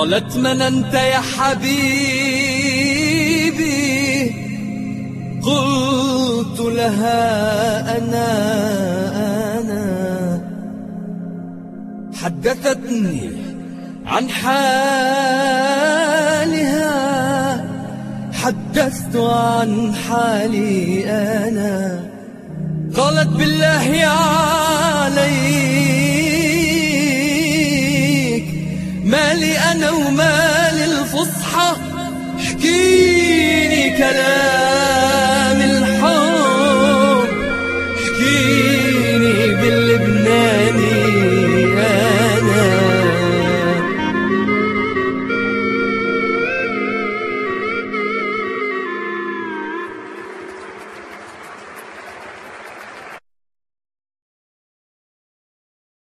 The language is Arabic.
قالت من أنت يا حبيبي؟ قلت لها أنا حدثتني عن حالها، حدثت عن حالي أنا. قالت بالله عليك مالي أنا ومال الفصحى، احكيني كلام